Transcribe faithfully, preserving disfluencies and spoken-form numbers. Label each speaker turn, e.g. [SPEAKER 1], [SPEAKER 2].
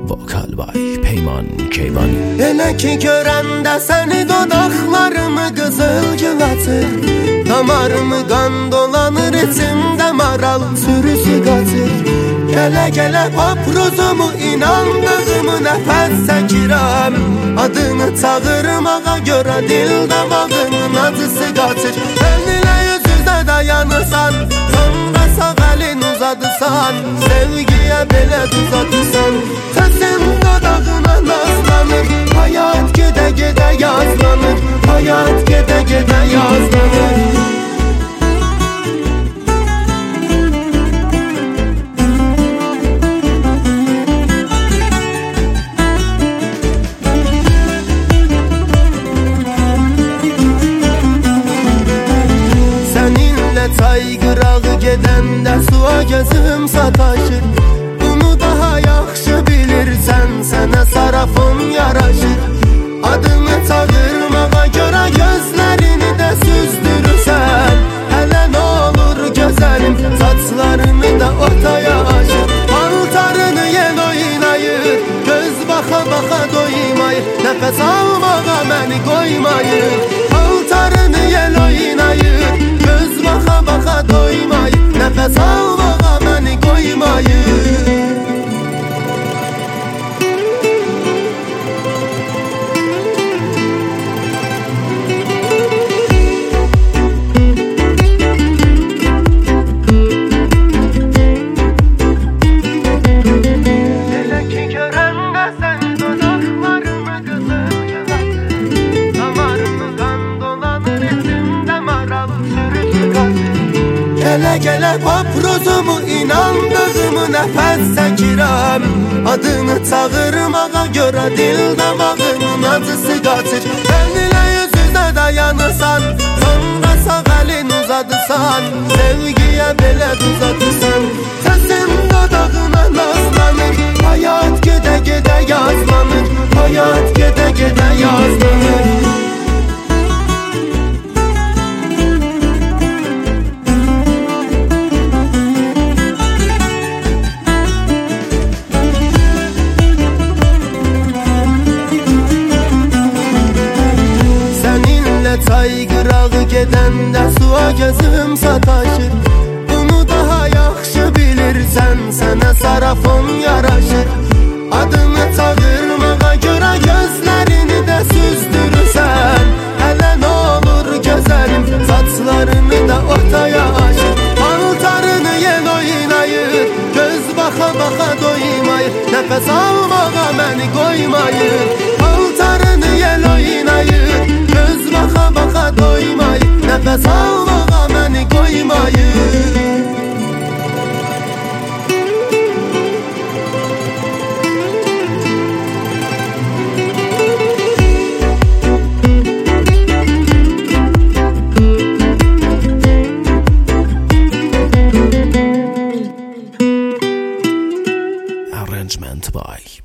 [SPEAKER 1] Vokal by Peyman Keyvan.
[SPEAKER 2] Elə ki görəndə səni dodaqlarımı qızıl gül açır, damarımı qan dolanır, içimdə maral sürüsü qaçır. Gələ gələ paprozumu inandığımı nəfəs çəkirəm, adını çağırmağa görə dil damağımın acısı qaçır. Sən ilə yüz-üzə dayanırsan, sonra sağ əlin uzadırsan, sevgiyə belə düzatırsan. Səsin dodağına nazlanır, hayat gedə-gedə yazlanır, hayat gedə-gedə yazlanır. Çay qırağı gedəndə suya gözüm sataşır, bunu daha yaxşı bilirsən, sənə sarafım yaraşır. Adını çağırmağa görə gözlərini də süzdürürsən, hələ nə olur gözəlim, saçlarını da ortaya açır. Paltarını yel oynayır, göz baxa-baxa doymayır, nəfəs almağa məni qoymayır. Paltarını yel oynayır, göz baxa-baxa doymayır, nəfəs almağa məni qoymayır. Elə ki görəndə sən dodaqlarımı qızıl gül açır, damarımı qan dolanır, içimdə maral sürüsü qaçır. Gələ gələ paprozumu inandığımı nəfəs çəkirəm, adını çağırmağa görə dil damağımın acısı qaçır. Sən ilə yüz-üzə dayanırsan, sonra sağ əlin uzadırsan, sevgiyə belə düzatırsan. Səsin dodağına nazlanır, hayat gedə-gedə yazlanır, hayat gedə-gedə yazlanır. Çay qırağı gedəndə suya gözüm sataşır, bunu daha yaxşı bilirsən, sənə sarafım yaraşır. Adını çağırmağa görə gözlərini də süzdürürsən, hələ nə olur gözəlim, saçlarını da ortaya açır. Paltarını yel oynayır, göz baxa-baxa doymayır, nəfəs almağa məni qoymayır. Paltarını yel oynayır, göz baxa-baxa doymayır, nəfəs almağa məni qoymayır.
[SPEAKER 1] Arrangement by